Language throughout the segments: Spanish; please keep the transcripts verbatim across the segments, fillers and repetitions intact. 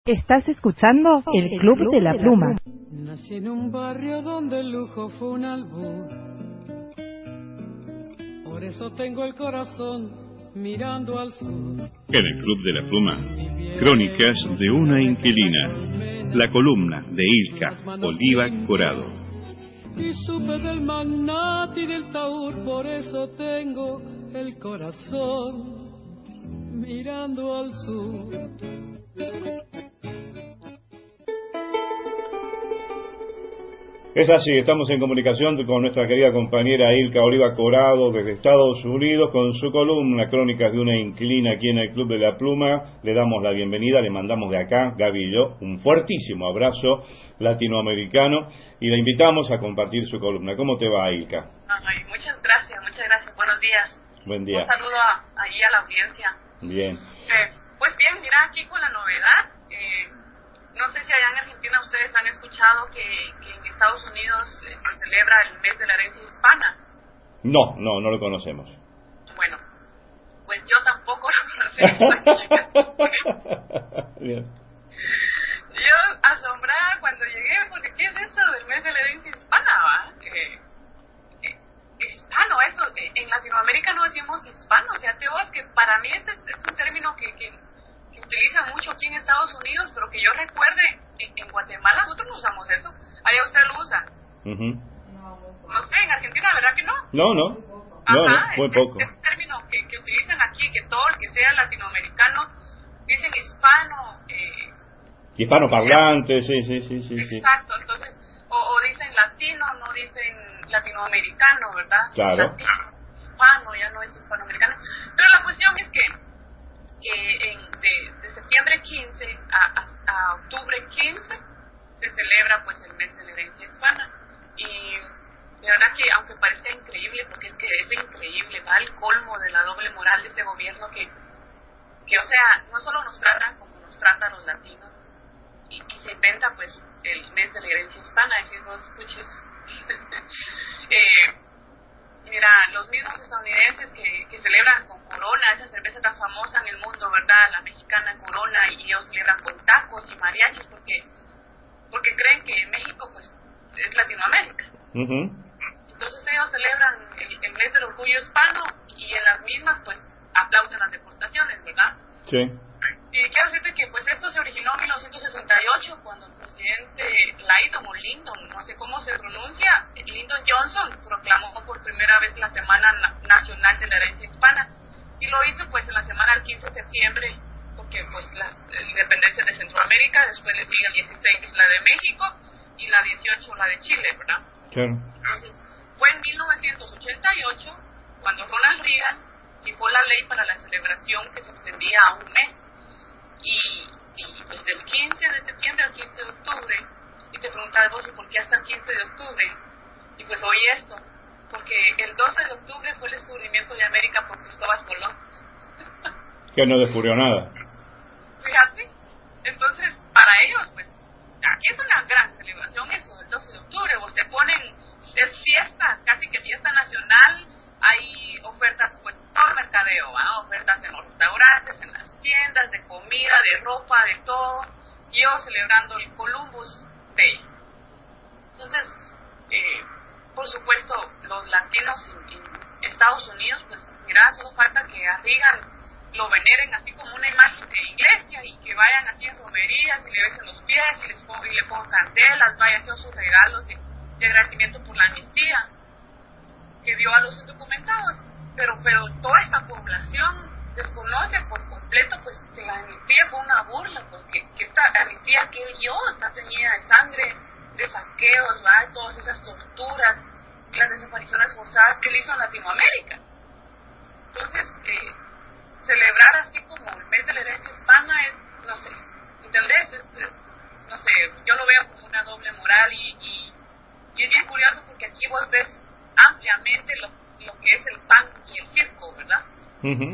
Estás escuchando El Club de la Pluma. Nací en un barrio donde el lujo fue un albur. Por eso tengo el corazón mirando al sur. En El Club de la Pluma, crónicas de una inquilina. La columna de Ilka Oliva Corado. Y supe del magnate y del taur, por eso tengo el corazón mirando al sur. Es así, estamos en comunicación con nuestra querida compañera Ilka Oliva Corado desde Estados Unidos con su columna Crónicas de una Inquilina aquí en el Club de la Pluma. Le damos la bienvenida, le mandamos de acá, Gaby y yo, un fuertísimo abrazo latinoamericano y la invitamos a compartir su columna. ¿Cómo te va, Ilka? Ay, muchas gracias, muchas gracias. Buenos días. Buen día. Un saludo a, allí a la audiencia. Bien. Eh, pues bien, mira, aquí con la novedad. Eh, No sé si allá en Argentina ustedes han escuchado que, que en Estados Unidos eh, se celebra el mes de la herencia hispana. No, no, no lo conocemos. Bueno, pues yo tampoco lo conocía. Bien. Yo asombrada cuando llegué, porque ¿qué es eso del mes de la herencia hispana, va? Eh, eh, hispano, eso, eh, en Latinoamérica no decimos hispano, fíjate vos que para mí este es un término que... que que utiliza mucho aquí en Estados Unidos, pero que yo recuerde, en, en Guatemala nosotros no usamos eso. Allá usted lo usa. Uh-huh. No sé, en Argentina, ¿verdad que no? No, no. Ajá, no, no muy es, poco. Es, es un término que, que utilizan aquí, que todo el que sea latinoamericano, dicen hispano. Eh, Hispanoparlante, sí, sí, sí, sí. Exacto, sí. Entonces, o, o dicen latino, no dicen latinoamericano, ¿verdad? Claro. Latino, hispano, ya no es hispanoamericano. Pero la cuestión es que que en, de, de septiembre quince a, a, a octubre quince se celebra pues el mes de la herencia hispana y de verdad que aunque parezca increíble, porque es que es increíble, va al colmo de la doble moral de este gobierno que, que o sea, no solo nos tratan como nos tratan los latinos y, y se inventa pues el mes de la herencia hispana, decís vos, puches. eh, Mira, los mismos estadounidenses que, que celebran con Corona, esa cerveza tan famosa en el mundo, ¿verdad? La mexicana Corona, y ellos celebran con tacos y mariachis porque porque creen que México, pues, es Latinoamérica. Uh-huh. Entonces ellos celebran el, el mes del orgullo hispano y en las mismas, pues, aplauden las deportaciones, ¿verdad? Sí. Y quiero decirte que pues esto se originó en mil novecientos sesenta y ocho cuando el presidente Lyndon o Lyndon, no sé cómo se pronuncia, Lyndon Johnson proclamó por primera vez la Semana Na- Nacional de la Herencia Hispana y lo hizo pues en la semana del quince de septiembre porque pues la independencia de Centroamérica, después le sigue el dieciséis la de México y la dieciocho la de Chile, ¿verdad? Claro. Entonces fue en mil novecientos ochenta y ocho cuando Ronald Reagan fijó la ley para la celebración que se extendía a un mes. Y, y pues del quince de septiembre al quince de octubre, y te preguntas vos, ¿y por qué hasta el quince de octubre? Y pues oí esto, porque el doce de octubre fue el descubrimiento de América por Cristóbal Colón. Que no descubrió nada. Fíjate, entonces para ellos, pues, aquí es una gran celebración eso, el doce de octubre, vos te ponen, es fiesta, casi que fiesta nacional, hay ofertas, pues, todo el mercadeo, ¿eh? Ofertas en los restaurantes, en las tiendas, de comida, de ropa, de todo, y yo celebrando el Columbus Day. Entonces, eh, por supuesto, los latinos en, en Estados Unidos, pues, mira, solo falta que a Reagan lo veneren así como una imagen de iglesia y que vayan así en romerías y le besen los pies y, les pongan, y le pongan candelas, vayan con sus regalos de, de agradecimiento por la amnistía que dio a los indocumentados, pero pero toda esta población desconoce por completo pues que la amnistía fue una burla, pues que, que esta amnistía que él dio está teñida de sangre, de saqueos, ¿verdad? Todas esas torturas, las desapariciones forzadas que él hizo en Latinoamérica. Entonces, eh, celebrar así como el mes de la herencia hispana es, no sé, ¿entendés? Es, es, no sé, yo lo veo como una doble moral y, y, y es bien curioso porque aquí vos ves ampliamente lo, lo que es el pan y el circo, ¿verdad? Uh-huh.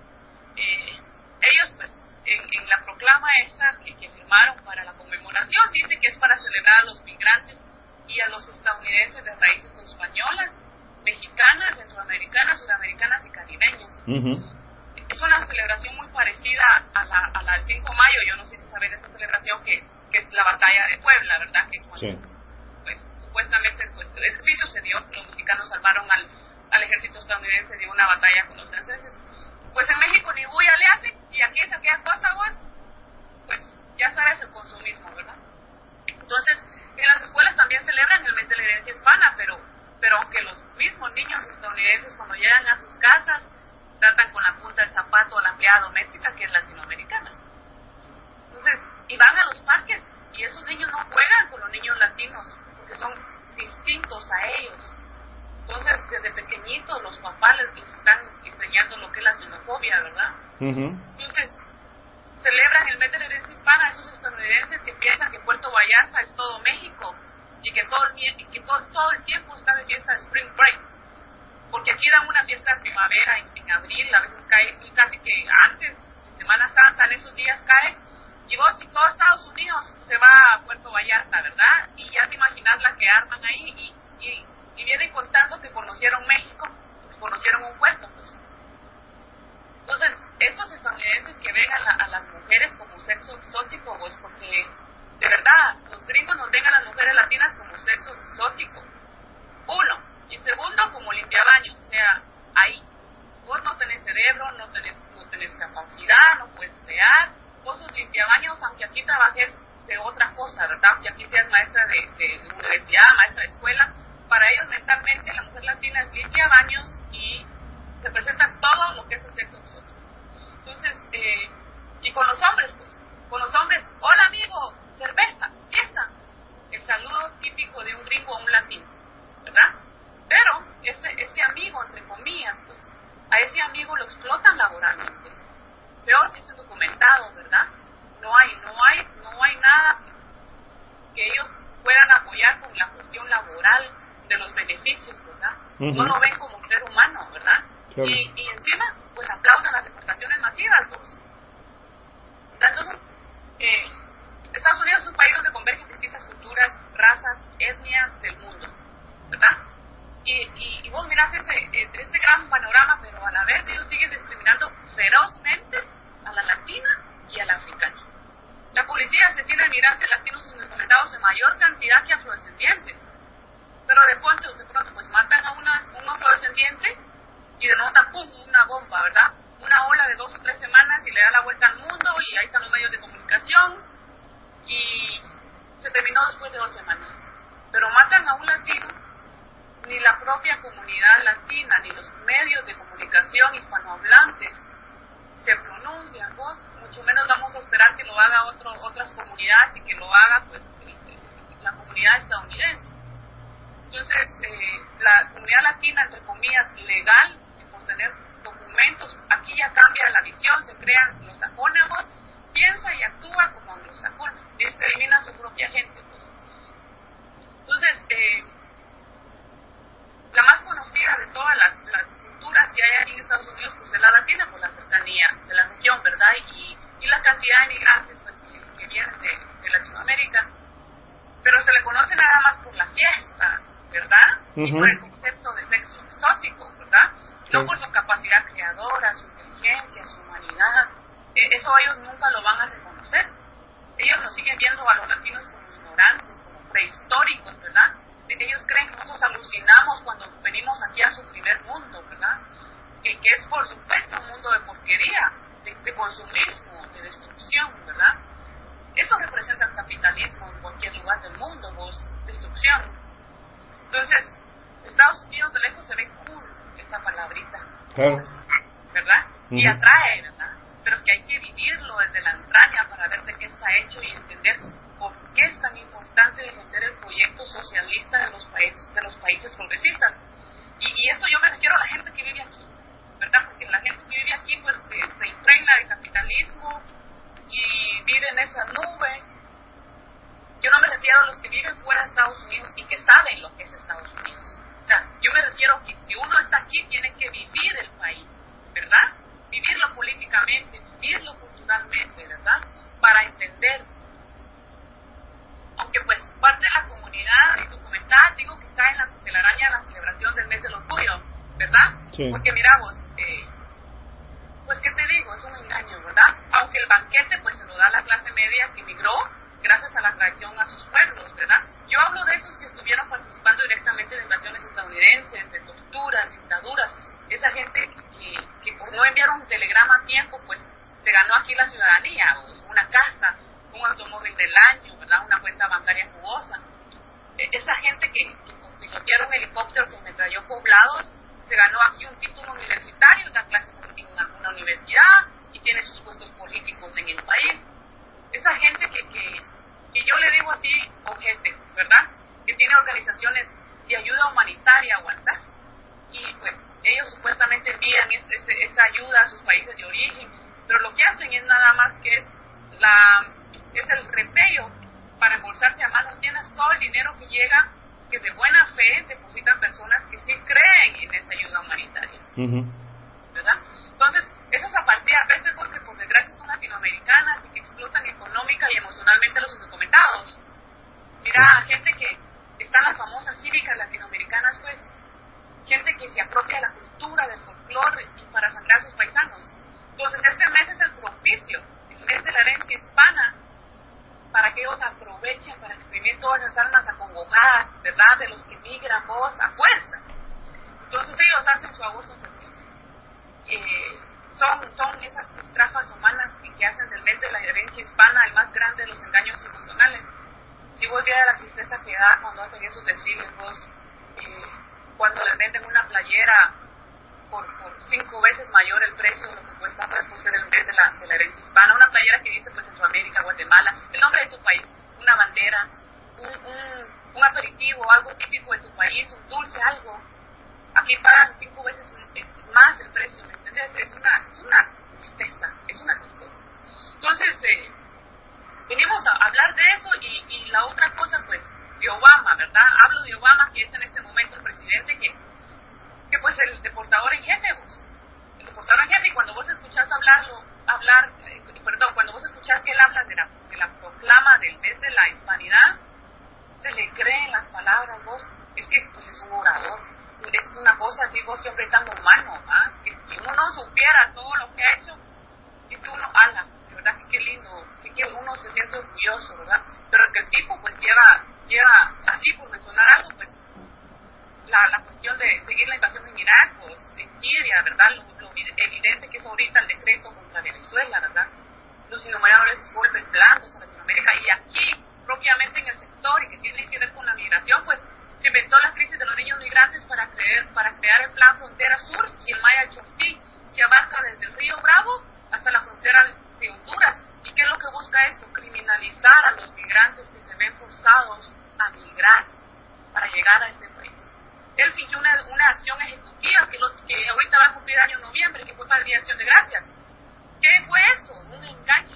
Eh, ellos, pues, en, en la proclama esa que, que firmaron para la conmemoración, dice que es para celebrar a los migrantes y a los estadounidenses de raíces españolas, mexicanas, centroamericanas, sudamericanas y caribeñas. Uh-huh. es una celebración muy parecida a la, a la del cinco de mayo. Yo no sé si saben de esa celebración que, que es la batalla de Puebla, ¿verdad? Que cuando, sí. pues, supuestamente pues, eso sí sucedió, los mexicanos salvaron al, al ejército estadounidense de una batalla con los franceses. Pues en México ni bulla le hacen, y aquí es aquella cosa, vos, pues ya sabes, el consumismo, ¿verdad? Entonces, en las escuelas también celebran el mes de la herencia hispana, pero, pero aunque los mismos niños estadounidenses cuando llegan a sus casas tratan con la punta del zapato a la empleada doméstica que es latinoamericana. Entonces, y van a los parques, y esos niños no juegan con los niños latinos, porque son distintos a ellos. Entonces, desde pequeñitos los papás les, les están enseñando lo que es la xenofobia, ¿verdad? Uh-huh. Entonces, celebran el mes de la herencia hispana esos estadounidenses que piensan que Puerto Vallarta es todo México y que todo el, y que todo, todo el tiempo está de fiesta de Spring Break, porque aquí dan una fiesta de primavera en, en abril, a veces cae y casi que antes de Semana Santa, en esos días cae, y vos y todo Estados Unidos se va a Puerto Vallarta, ¿verdad? Y ya te imaginas la que arman ahí, y, y, y vienen contando que conocieron México, que conocieron un puerto, pues. Entonces, estos estadounidenses que ven a, la, a las mujeres como sexo exótico, pues porque de verdad los gringos nos ven a las mujeres latinas como sexo exótico, uno, y segundo como limpiabaños, o sea, ahí vos no tenés cerebro, no tenés, no tenés capacidad, no puedes crear, vos sos limpiabaños, aunque aquí trabajes de otra cosa, ¿verdad? Aunque aquí seas maestra de, de, de universidad, maestra de escuela, para ellos mentalmente la mujer latina es limpiabaños y representan todo lo que es el sexo exótico. Entonces, eh, y con los hombres, pues, con los hombres, hola amigo, cerveza, fiesta, el saludo típico de un gringo a un latino, ¿verdad? Pero ese, ese amigo, entre comillas, pues, a ese amigo lo explotan laboralmente. Peor si es indocumentado, ¿verdad? No hay, no hay, no hay nada que ellos puedan apoyar con la cuestión laboral de los beneficios, ¿verdad? Uh-huh. No lo ven como un ser humano, ¿verdad? Claro. Y, y encima, pues aplaudan las deportaciones masivas, pues. Entonces, eh, Estados Unidos es un país donde convergen distintas culturas, razas, etnias del mundo, ¿verdad? Y, y, y vos mirás ese, ese gran panorama, pero a la vez ellos siguen discriminando ferozmente a la latina y a la africana. La policía asesina a inmigrantes latinos indocumentados en mayor cantidad que afrodescendientes. Pero de pronto, de pronto pues matan a una, un afrodescendiente y de nota, pum, una bomba, ¿verdad? Una ola de dos o tres semanas y le da la vuelta al mundo y ahí están los medios de comunicación y se terminó después de dos semanas. Pero matan a un latino, ni la propia comunidad latina, ni los medios de comunicación hispanohablantes se pronuncian, vos, mucho menos vamos a esperar que lo haga otro, otras comunidades y que lo haga pues la comunidad estadounidense. Entonces, eh, la comunidad latina, entre comillas, legal, por tener documentos, aquí ya cambia la visión, se crean los acónimos, piensa y actúa como anglosajón, discrimina a su propia gente, pues. Entonces, eh, la más conocida de todas las, las culturas que hay aquí en Estados Unidos, pues es la latina, por la cercanía de la región, ¿verdad? Y, y la cantidad de migrantes pues, que, que vienen de, de Latinoamérica. Pero se le conoce nada más por la fiesta, ¿verdad? Uh-huh. Y por el concepto de sexo exótico, ¿verdad? Sí. No por su capacidad creadora, su inteligencia, su humanidad. Eh, eso ellos nunca lo van a reconocer. Ellos nos siguen viendo a los latinos como ignorantes, como prehistóricos, ¿verdad? Ellos creen que nosotros alucinamos cuando venimos aquí a su primer mundo, ¿verdad? Que, que es, por supuesto, un mundo de porquería, de, de consumismo, de destrucción, ¿verdad? Eso representa el capitalismo en cualquier lugar del mundo, vos, destrucción. Entonces, Estados Unidos de lejos se ve cool, esa palabrita, claro. ¿verdad? Uh-huh. Y atrae, ¿verdad? Pero es que hay que vivirlo desde la entraña para ver de qué está hecho y entender por qué es tan importante defender el proyecto socialista de los países, de los países progresistas. Y, y esto yo me refiero a la gente que vive aquí, ¿verdad? Porque la gente que vive aquí pues se, se impregna de capitalismo y vive en esa nube. Yo no me refiero a los que viven fuera de Estados Unidos y que saben lo que es Estados Unidos. O sea, yo me refiero a que si uno está aquí tiene que vivir el país, ¿verdad? Vivirlo políticamente, vivirlo culturalmente, ¿verdad? Para entender. Aunque pues parte de la comunidad indocumentada, digo que cae en la telaraña de la celebración del mes del orgullo, ¿verdad? Sí. Porque mira vos, eh, pues que te que el banquete pues se lo da a la clase media que emigró gracias a la traición a sus pueblos, ¿verdad? Yo hablo de esos que estuvieron participando directamente de invasiones estadounidenses, de torturas, dictaduras, esa gente que, que por no enviar un telegrama a tiempo, pues se ganó aquí la ciudadanía, una casa, un automóvil del año, ¿verdad? Una cuenta bancaria jugosa. Esa gente que, que por pilotear un helicóptero que ametralló poblados, se ganó aquí un título universitario, da clases en una, una universidad y tiene sus puestos políticos en el país. Esa gente que, que, que yo le digo así, ojete, ¿verdad? Que tiene organizaciones de ayuda humanitaria, aguantas, y pues ellos supuestamente envían este, este, esa ayuda a sus países de origen, pero lo que hacen es nada más que es la es el repello para embolsarse a mano. Tienes todo el dinero que llega, que de buena fe depositan personas que sí creen en esa ayuda humanitaria, uh-huh. ¿verdad? Entonces, esas apartadas, veces pues, que por desgracia son latinoamericanas y que explotan económica y emocionalmente a los indocumentados. Mira, gente que está en las famosas cívicas latinoamericanas, pues, gente que se apropia de la cultura, del folclore y para sangrar a sus paisanos. Entonces, este mes es el propicio, el mes de la herencia hispana, para que ellos aprovechen para exprimir todas esas almas acongojadas, ¿verdad?, de los que migran vos a fuerza. Entonces, ellos hacen su agosto en septiembre. Eh, son, son esas estrafas humanas que, que hacen del mes de la herencia hispana el más grande de los engaños emocionales. Si vos vieras la tristeza que da cuando hacen esos desfiles, vos, eh, cuando les venden una playera por, por cinco veces mayor el precio de lo que cuesta pues, por ser el mes de la, de la herencia hispana, una playera que dice pues Centroamérica, Guatemala, el nombre de tu país, una bandera, un, un, un aperitivo, algo típico de tu país, un dulce, algo. Aquí pagan cinco veces más el precio, ¿me entiendes? Es una, es una tristeza, es una tristeza. Entonces, eh, venimos a hablar de eso y, y la otra cosa, pues, de Obama, ¿verdad? Hablo de Obama, que es en este momento el presidente que, que pues, el deportador en jefe, vos. El deportador en jefe, y cuando vos escuchás hablarlo, hablar, eh, perdón, cuando vos escuchás que él habla de la, de la proclama del mes de la hispanidad, se le creen las palabras, vos. Es que, pues, es un orador. Es una cosa así, vos siempre tan humano, ¿ah? Que, que uno supiera todo lo que ha hecho, y que uno ala, de verdad que qué lindo, que, que uno se siente orgulloso, ¿verdad? Pero es que el tipo pues lleva, lleva así por mencionar algo, pues la, la cuestión de seguir la invasión en Irak, pues en Siria, ¿verdad? Lo, lo evidente que es ahorita el decreto contra Venezuela, ¿verdad? Los innumerables golpes blandos a Latinoamérica, y aquí, propiamente en el sector y que tiene que ver con la migración, pues se inventó la crisis de los niños migrantes para creer, para crear el Plan Frontera Sur y el Maya Chortí, que abarca desde el río Bravo hasta la frontera de Honduras. ¿Y qué es lo que busca esto? Criminalizar a los migrantes que se ven forzados a migrar para llegar a este país. Él fingió una, una acción ejecutiva que, lo, que ahorita va a cumplir año en noviembre, que fue para el Día de Acción de Gracias. ¿Qué fue eso? Un engaño.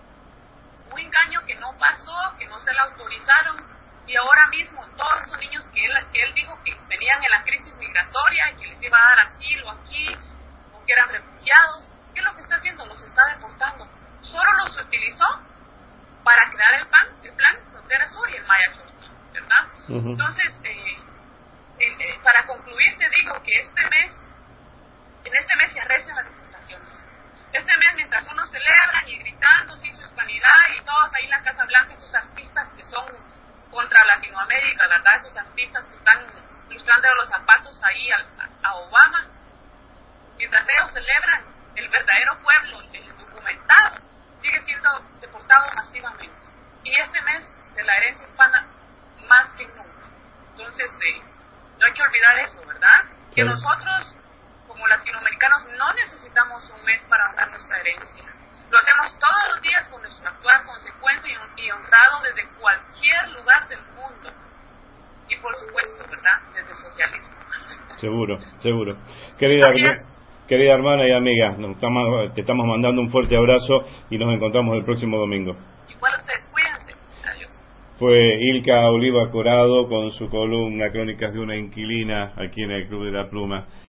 Un engaño que no pasó, que no se le autorizaron. Y ahora mismo todos esos niños que él, que él dijo que venían en la crisis migratoria y que les iba a dar asilo aquí, o que eran refugiados, ¿qué es lo que está haciendo? Los está deportando. Solo los utilizó para crear el plan, el plan Frontera Sur y el Maya Chortí, ¿verdad? Uh-huh. Entonces, eh, eh, eh, para concluir te digo que este mes, en este mes se arrestan las deportaciones. Este mes, mientras unos celebran y gritando, sí, su hispanidad, y todos ahí en la Casa Blanca, esos artistas que son contra Latinoamérica, ¿verdad? Esos artistas que están ilustrando los zapatos ahí a, a Obama, mientras ellos celebran, el verdadero pueblo, el documentado, sigue siendo deportado masivamente. Y este mes de la herencia hispana, más que nunca. Entonces, eh, no hay que olvidar eso, ¿verdad? Que sí. Nosotros, como latinoamericanos, no necesitamos un mes para honrar nuestra herencia. Lo hacemos todos los días con nuestro actuar consecuente y honrado desde cualquier lugar del mundo. Y por supuesto, ¿verdad? Desde el socialismo. Seguro, seguro. Querida, querida hermana y amiga, nos estamos, te estamos mandando un fuerte abrazo y nos encontramos el próximo domingo. Igual ustedes, cuídense. Adiós. Fue Ilka Oliva Corado con su columna Crónicas de una Inquilina aquí en el Club de la Pluma.